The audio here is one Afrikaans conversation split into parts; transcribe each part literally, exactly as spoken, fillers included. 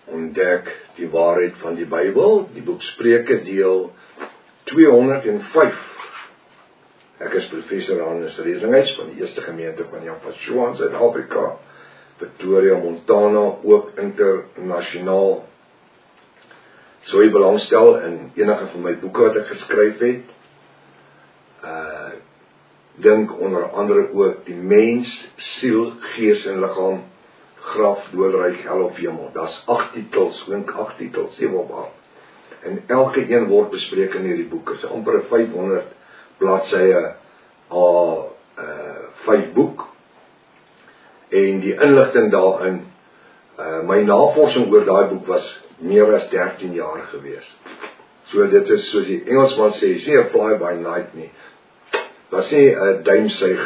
ontdek die waarheid van die Bybel, die boek Spreuke deel tweehonderdvyf. Ek is professor Hannes Redinghuis van die Eerste Gemeente van Javashua in Suid-Afrika, Pretoria, Montana, ook internasionaal. So jy belangstel in enige van my boeke wat ek geskryf het, uh, dink onder andere ook die mens, siel, gees en liggaam, graf, doodryk, hel of hemel. Daar's agt titels, dink agt titels, sewe op agt. En elke een word bespreek in hierdie boek. Is amper vyfhonderd bladsye al uh, vyf boek. En die inligting daarin, uh, my navorsing oor daai boek was meer as dertien jaar gewees. So dit is soos die Engelsman sê, is nie 'n fly by night nie. Dit is nie 'n duimsuig.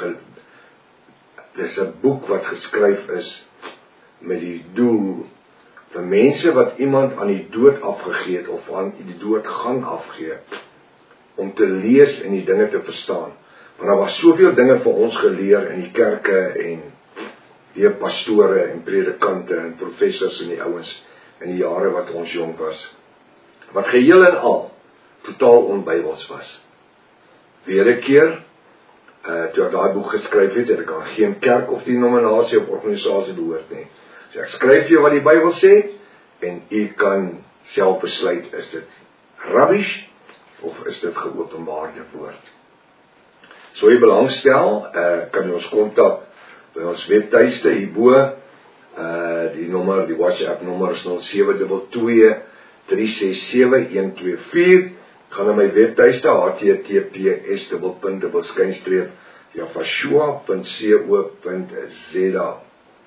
Dit is 'n boek wat geskryf is met die doel vir mense wat iemand aan die dood afgegee het of aan die dood gaan afgee, om te lees en die dinge te verstaan. Want daar was soveel dinge vir ons geleer in die kerke en die pastore en predikante en professors en die ouens in die jare wat ons jong was, wat geheel en al totaal onbybels was. Weer 'n keer, uh, toe ek daai boek geskryf het, het ek aan geen kerk of denominasie of organisasie behoort nie. So ek skryf jou wat die Bybel sê, en u kan self besluit, is dit rubbish, of is dit geopenbaarde woord. So jy belangstel, uh, kan jy ons kontak by ons webtuiste hierbo, uh, die nommer, die WhatsApp nommer is nul sewe twee twee drie ses sewe een twee vier, gaan na my webtuiste, h t t p s dubbel punt dubbel skynstreep javashua punt co punt z a.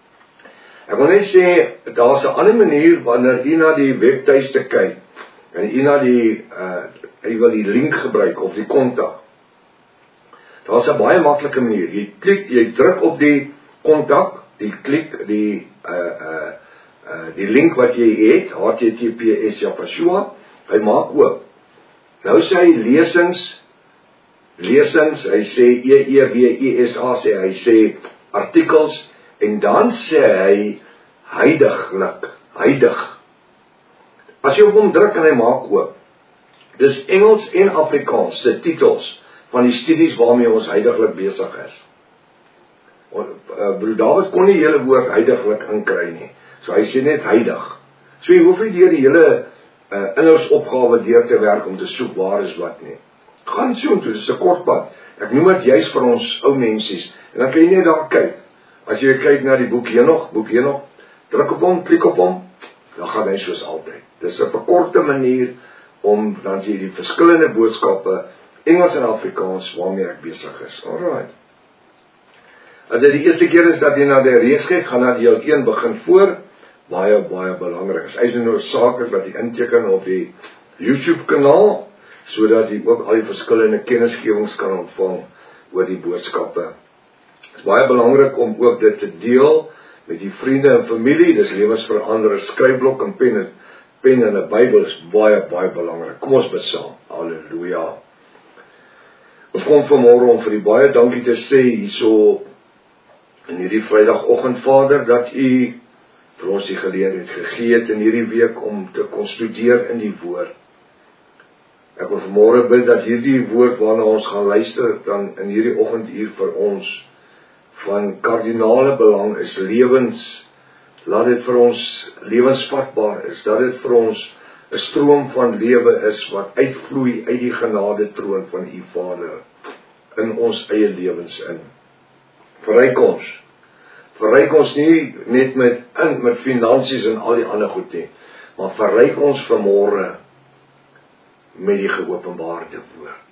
Ek wil net sê, daar's 'n ander manier wanneer u na die webtuiste kyk, en u na die, uh, u wil die link gebruik, of die kontak. Daar's 'n baie maklike manier, jy klik, jy druk op die kontak, die klik, die, uh, uh, uh, die link wat jy het, h t t p s javashua, hy maak oop. Nou sê hy lesings, lesings, hy sê E E W I S A, sê hy sê artikels, en dan sê hy huidiglik, huidig. As jy op hom druk en hy maak oop, dis Engels en Afrikaans se titels van die studies waarmee ons huidiglik besig is. Broer David kon nie die hele woord huidiglik inkry nie, so hy sê net huidig. So jy hoef nie deur die hele uh, inhoudsopgawe deur te werk om te soek waar is wat nie. Gaan so toe, dis 'n kort pad. Ek noem dit juist vir ons ou mensies, en dan kan jy net daar kyk. As jy kyk na die boek Henog, boek Henog, druk op hom, klik op hom, dan gaan hy soos altyd. Dis 'n verkorte manier om dan jy die verskillende boodskappe, Engels en Afrikaans, waarmee ek besig is. Alright. As dit die eerste keer is dat jy na die reeks kyk, gaan na deel een begin voor, baie, baie belangrik is. Hy is noodsaaklik dat jy inteken op die YouTube kanaal, sodat jy ook al die verskillende kennisgewings kan ontvang oor die boodskappe. Het is baie belangrik om ook dit te deel met die vriende en familie, dis lewensverander, skryfblok en pen, pen en 'n Bybel is baie, baie belangrik. Kom ons bid saam. Halleluja. Ons kom vanmôre om vir u baie dankie te sê hierso in hierdie Vrydagoggend, Vader, dat u vir ons die geleentheid gegee het in hierdie week om te kon studeer in die woord. Ek wil vanmôre bid dat hierdie woord waarna ons gaan luister, dan in hierdie oggenduur vir ons van kardinale belang is, lewens, laat dit vir ons lewensvatbaar is, dat dit vir ons 'n stroom van lewe is wat uitvloei uit die genade troon van u Vader in ons eie lewens in. Verryk ons. Verryk ons nie net met in met finansies en al die ander goed nie, maar verryk ons vanmôre met die geopenbaarde woord.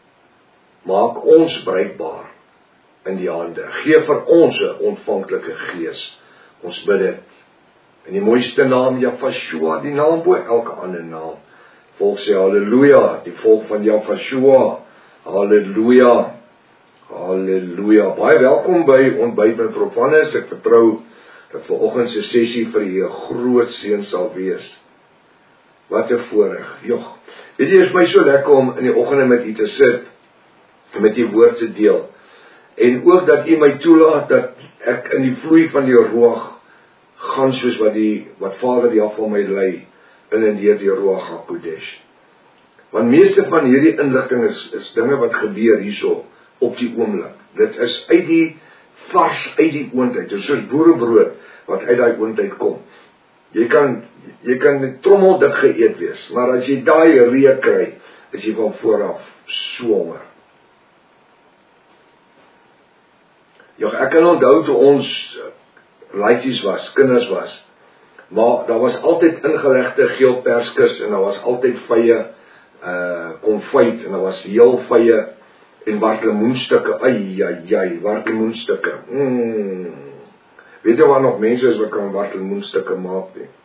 Maak ons bruikbaar in die hande. Gee vir ons 'n ontvanklike gees. Ons bid dit in die mooiste naam Javashua, die naam bo elke ander naam. Volk sê halleluja, die volk van Javashua. Halleluja. Halleluja. Baie welkom by Ontbyt met Prof Hannes. Ek vertrou dat vanoggend se sessie vir u 'n groot seën sal wees. Wat 'n voorreg. Jogg. Weet jy, is my so lekker om in die oggende met u te sit en met die woord te deel. En ook dat u my toelaat dat ek in die vloei van die roog gaan soos wat die wat Vader die af van my lei in en deur die Ruach HaKodesh. Want meeste van hierdie inligting is, is dinge wat gebeur hierso op die oomblik. Dit is uit die vars uit die oondheid. Dit is soos boerebrood wat uit daai oondheid kom. Jy kan jy kan trommeldik geëet wees, maar as jy daai reuk kry, is jy van vooraf swanger. Ja, ek kan onthou toe ons laaitjies was, kinders was, maar daar was altyd ingelegde geel perskes en daar was altyd vye uh konfyt en daar was heel vye en wartlemoenstukke. Ai ai ai, wartlemoenstukke. Mm. Weet jy waar nog mense is wat kan wartlemoenstukke maak nie?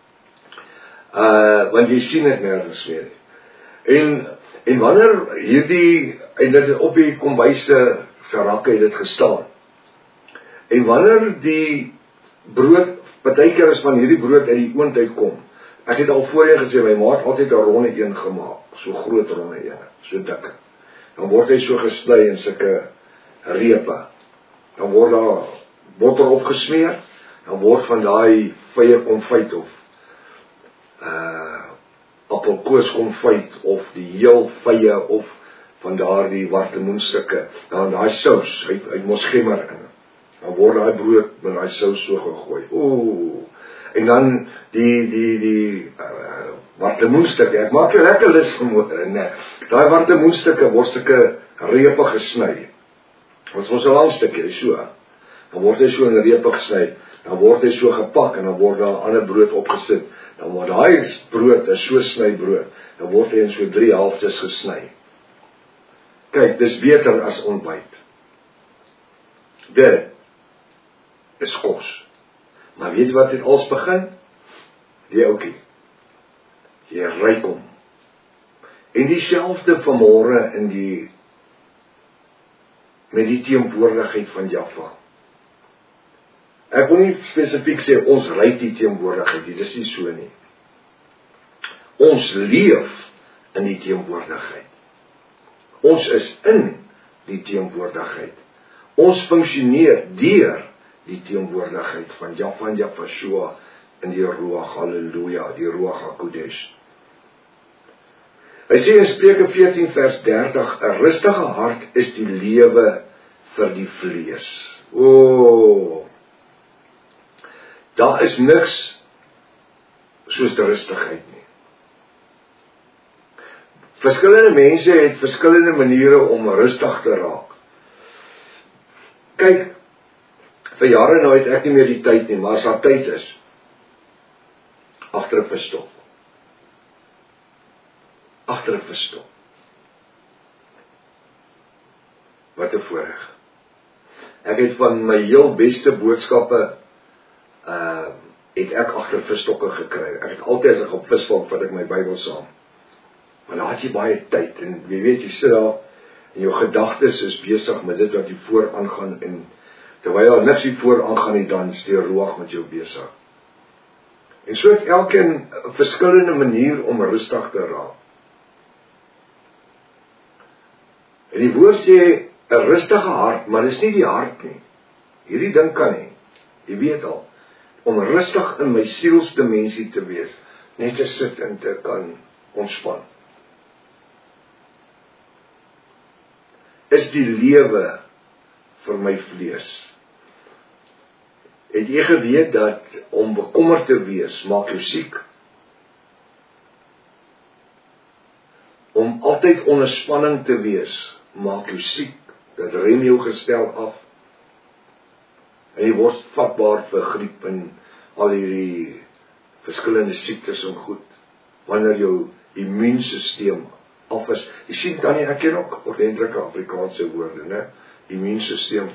Uh want jy sien dit nergens meer nie. En en wanneer hierdie en dit het op die kombuise se rakke het dit gestaan. En wanneer die brood, partykeer is van hierdie brood uit die oondheid kom. Ek het al voorheen gesê, my ma het altyd 'n ronde een gemaak, so groot ronde een, so dik. Dan word hy so gesny in sulke repe. Dan word daar botter opgesmeer, dan word van daai vye konfyt of uh appelkoos konfyt of die heel vye of van daardie wartlemoenstukke, dan daai sous, hy hy mos gemmer in. Dan word daai brood met daai sous so gegooi. Ooh. En dan die die die uh, wartlemoenstukke. Ek maak 'n lekker lus vanmôre, nee. Daai wartlemoenstukke word sulke repe gesny. Ons mos 'n lang stukkie, so. Dan word hy so in repe gesny. Dan word hy so gepak en dan word daar ander brood opgesit. Dan word daai brood is so snybrood. Dan word hy in so drie helftes gesny. Kyk, dis beter as ontbyt. Dit is kos. Maar weet jy wat dit als begin? Die oukie. Jy ryk hom. En dieselfde vanmôre in die met die teenwoordigheid van Jahwe. Ek wil nie spesifiek sê ons ryk die teenwoordigheid, dit is nie so nie. Ons leef in die teenwoordigheid. Ons is in die teenwoordigheid. Ons funksioneer deur die teenwoordigheid van Jahwe van Jahwe in die Ruach, halleluja, die Ruach HaKodesh. Hy sê in Spreuke veertien vers dertig, 'n rustige hart is die lewe vir die vlees. O, daar is niks soos die rustigheid nie. Verskillende mense het verskillende maniere om rustig te raak. Kyk, vir jare nou het ek nie meer die tyd nie, maar as daar tyd is, agter 'n visstop. Agter 'n visstop. Wat 'n voorreg. Ek het van my heel beste boodskappe uh het ek agter visstokke gekry. Ek het altyd as ek op visvang vat ek my Bybel saam. Maar daar het jy baie tyd en jy weet jy sit daar en jou gedagtes is besig met dit wat jy voor aangaan en terwyl daar niks hier voor aangaan nie, dan is die Ruach met jou besig. En so het elkeen 'n verskillende manier om rustig te raak. En die woord sê 'n rustige hart, maar dis nie die hart nie. Hierdie ding kan nie. Jy weet al, om rustig in my sielsdimensie te wees, net te sit en te kan ontspan. Is die lewe vir my vlees. Het jy geweet dat om bekommerd te wees maak jou siek? Om altyd onder spanning te wees maak jou siek. Dit rem jou gestel af. En jy word vatbaar vir griep en al hierdie verskillende siektes en goed. Wanneer jou immuunstelsel af is. Jy sien dan nie, ek ken ook ordentlike Afrikaanse woorde, né? Immuunstelsel.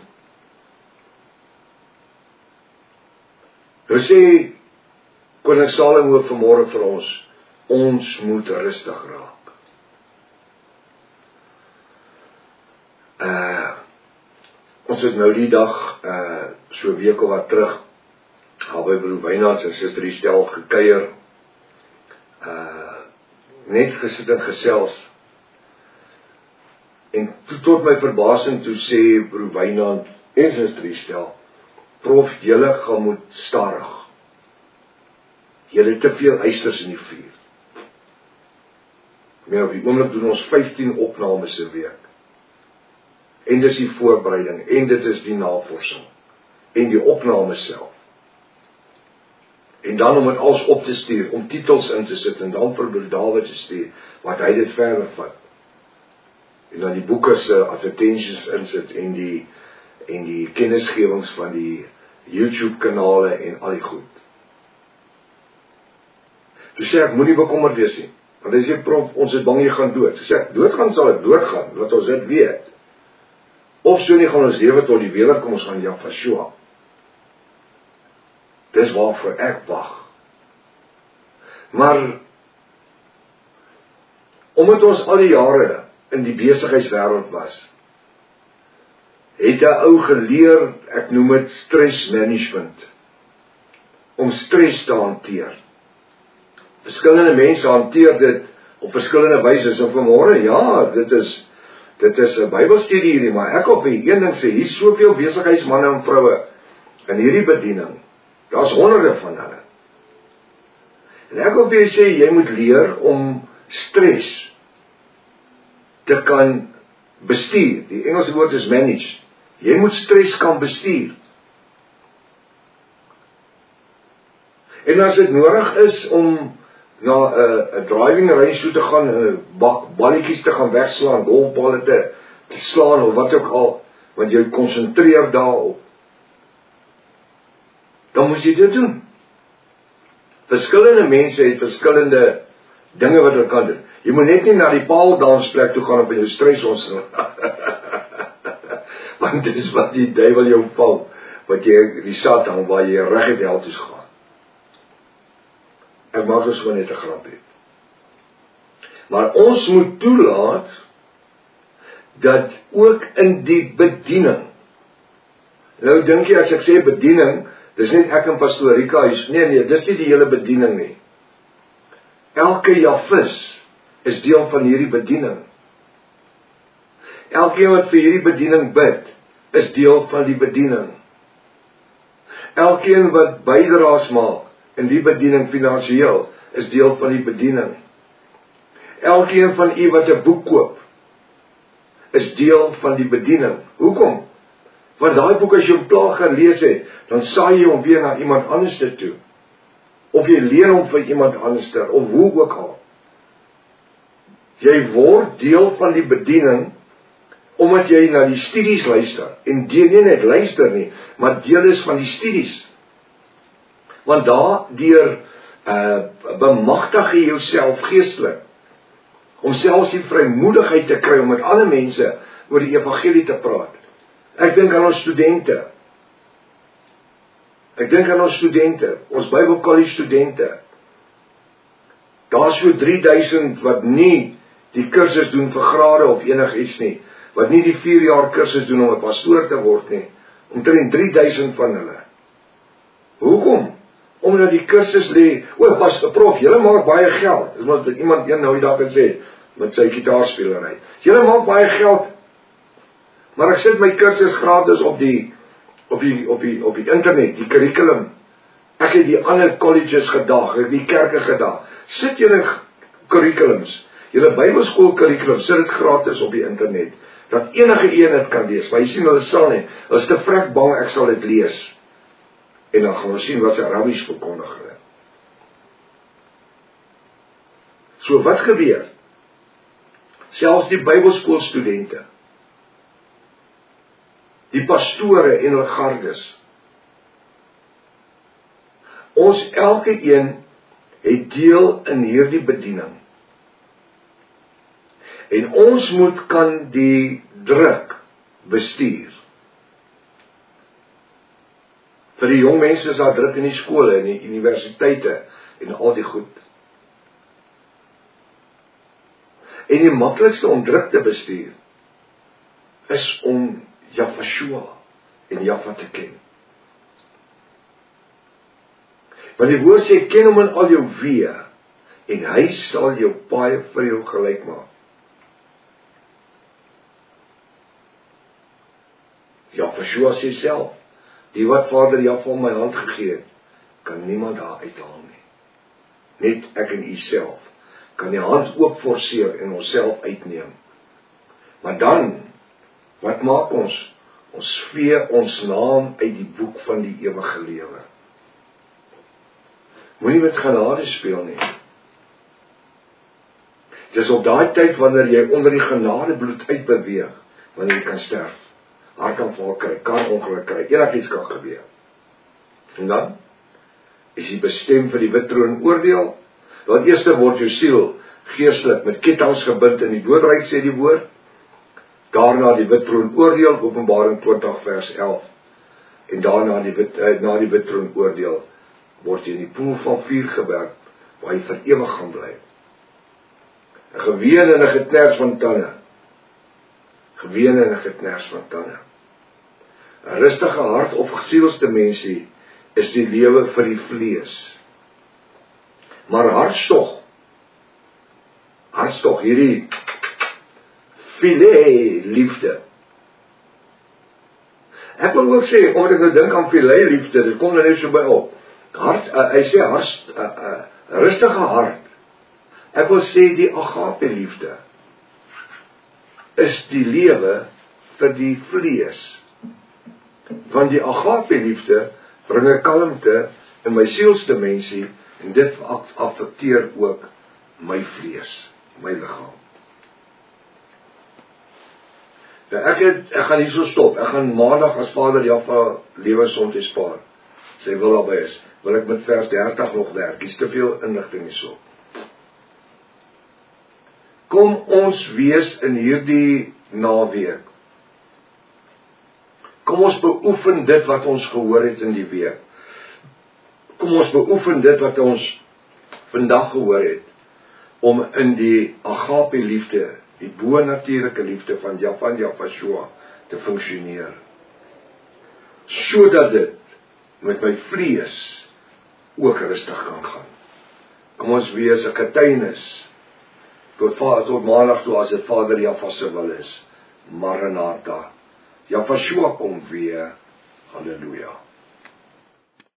Hulle sê, koning Salomo vanmôre vir ons, ons moet rustig raak. Uh, ons het nou die dag, uh, so 'n week of wat terug, al by broer Wynand en suster Estel gekuier, uh, net gesit en gesels. En toe tot my verbasing toe sê broer Wynand en suster Estel, prof, julle gaan moet stadig. Julle het te veel eisters in die vuur. Maar op die oomblik doen ons vyftien opnames 'n week. En dis die voorbereiding, en dit is die navorsing, en die opname self. En dan om dit alles op te stuur, om titels in te sit, en dan vir Broer Dawid te stuur, wat hy dit verder vat. En dan die boeke se advertensies insit, en die, en die kennisgewings van die YouTube kanale, en al die goed. Toe sê ek, moenie bekommerd wees nie. Want hy sê, prof, ons is bang jy gaan dood. Toe sê ek, doodgaan sal ek doodgaan, laat ons dit weet. Of so nie gaan ons lewe tot die wederkoms van Jahweh. Dis waarvoor ek wag. Maar, omdat ons al die jare in die besigheidswêreld was, het 'n ou geleer, ek noem dit stress management, om stress te hanteer. Verskillende mense hanteer dit op verskillende wyse, en vanmôre, ja, dit is dit is 'n Bybelstudie hierdie, maar ek wil vir een ding sê, hier is soveel besigheidsmanne en vroue in hierdie bediening. Daar's honderde van hulle. En ek wil vir julle sê, jy moet leer om stres te kan bestuur. Die Engelse woord is manage. Jy moet stres kan bestuur. En as dit nodig is om na 'n uh, driving range toe te gaan, 'n uh, bak balletjies te gaan wegslaan, golfballe te, te slaan of wat ook al, want jy konsentreer daarop, dan moet jy dit doen. Verskillende mense het verskillende dinge wat hulle kan doen. Jy moet net nie na die paaldansplek toe gaan op jou stres ons want dit is wat die duiwel jou val, wat jy die Satan waar jy reguit hel toe gaan. Ek maak dus gewoon net 'n grapie. Maar ons moet toelaat dat ook in die bediening. Nou dink jy as ek sê bediening, dis net ek en Pastoor Rika huis. Nee nee, dis nie die hele bediening nie. Elke Jafis is deel van hierdie bediening. Elkeen wat vir hierdie bediening bid, is deel van die bediening. Elkeen wat bydraes maak in die bediening finansiëel, is deel van die bediening. Elkeen van u wat 'n boek koop, is deel van die bediening. Hoekom? Want daai boek as jy hom klaar gelees het, dan saai jy hom weer na iemand anders toe. Of jy leer hom vir iemand anders, of hoe ook al. Jy word deel van die bediening, omdat jy na die studies luister, en deel nie net luister nie, maar deel is van die studies. Want daardeur uh, bemagtig jy jouself geestelik, om selfs die vrymoedigheid te kry, om met ander mense oor die evangelie te praat. Ek dink aan ons studente. Ek dink aan ons studente, ons Bybelkollege studente. Daar is so drie duisend wat nie die kursus doen vir grade of enigiets nie, wat nie die vier jaar kursus doen om 'n pastoor te word nie, omtrent drie duisend van hulle. Hoekom? Omdat die kursus lê, o, pas, prof, julle maak baie geld. Dis wat iemand een nou die dag gesê, met sy gitaarspelerry. Julle maak baie geld, maar ek sit my kursus gratis op die, op die, op die, op die internet, die curriculum. Ek het die ander colleges gedag, ek het die kerke gedag. Sit julle curriculums, julle Bybelskool curriculum, sit dit gratis op die internet, dat enige een het kan lees, maar jy sien, hulle sal nie, hulle is te vrek bang, ek sal dit lees. En dan gaan ons sien wat sy rabbies verkondig hulle. So wat gebeur? Selfs die Bybelskoolstudente, die pastore en hulle gardes, ons elke een het deel in hierdie bediening. En ons moet kan die druk bestuur. Vir die jong mense is daar druk in die skole, in die universiteite, en al die goed. En die maklikste om druk te bestuur, is om Jahweh en Jahwe te ken. Want die woord sê, ken hom in al jou weë, en hy sal jou paaie vir jou gelyk maak. Jahwe sê self, die wat Vader Jahwe in my hand gegee het, kan niemand daar uithaal nie. net ek en u self, kan die hand oop forceer en onsself uitneem. Maar dan, wat maak ons? Ons vee ons naam uit die boek van die ewige lewe. Moenie met genade speel nie. Dit is op daai tyd wanneer jy onder die genadebloed uitbeweeg, wanneer jy kan sterf, hartaanval kry, kan ongeluk kry, enigiets kan gebeur. En dan is jy bestem vir die wit troon oordeel. Want eers word jou siel geestelik met ketTINGs gebind in die doodryk, sê die woord. Daarna die wit troon oordeel, Openbaring twintig vers elf. En daarna die wit, eh, na die wit troon oordeel word jy in die poel van vuur gewerp, waar jy vir ewig gaan bly. 'n Geween en 'n geknars van tande. Geween en 'n geknars van tande. 'n Rustige hart of gesielsde mensie is die lewe vir die vlees. Maar hartstog, hartstog, hierdie filet liefde. Ek wil ook sê, omdat ek nou dink aan filet liefde, dit kom nou net so by op. Hart, uh, hy sê hart, uh, uh, rustige hart. Ek wil sê die agape liefde is die lewe vir die vlees. Want die agape liefde bring 'n kalmte in my sielsdimensie en dit affekteer ook my vlees, my liggaam. Nou ek het, ek gaan hier so stop. Ek gaan maandag as Vader Jaffa lewensonde spaar. Sy wil daarby is. Wil ek met vers dertig nog werk. Dis te veel inligting hierso. Kom ons wees in hierdie naweek. Kom ons beoefen dit wat ons gehoor het in die week. Kom ons beoefen dit wat ons vandag gehoor het, om in die agape liefde, die bo-natuurlike liefde van Jaffa en Jafashua te funksioneer. Sodat dit met my vlees ook rustig kan gaan. Kom ons wees 'n getuienis tot, tot maandag toe as dit Vader Jaffa se wil is. Maranatha. Jafashua kom weer. Halleluja.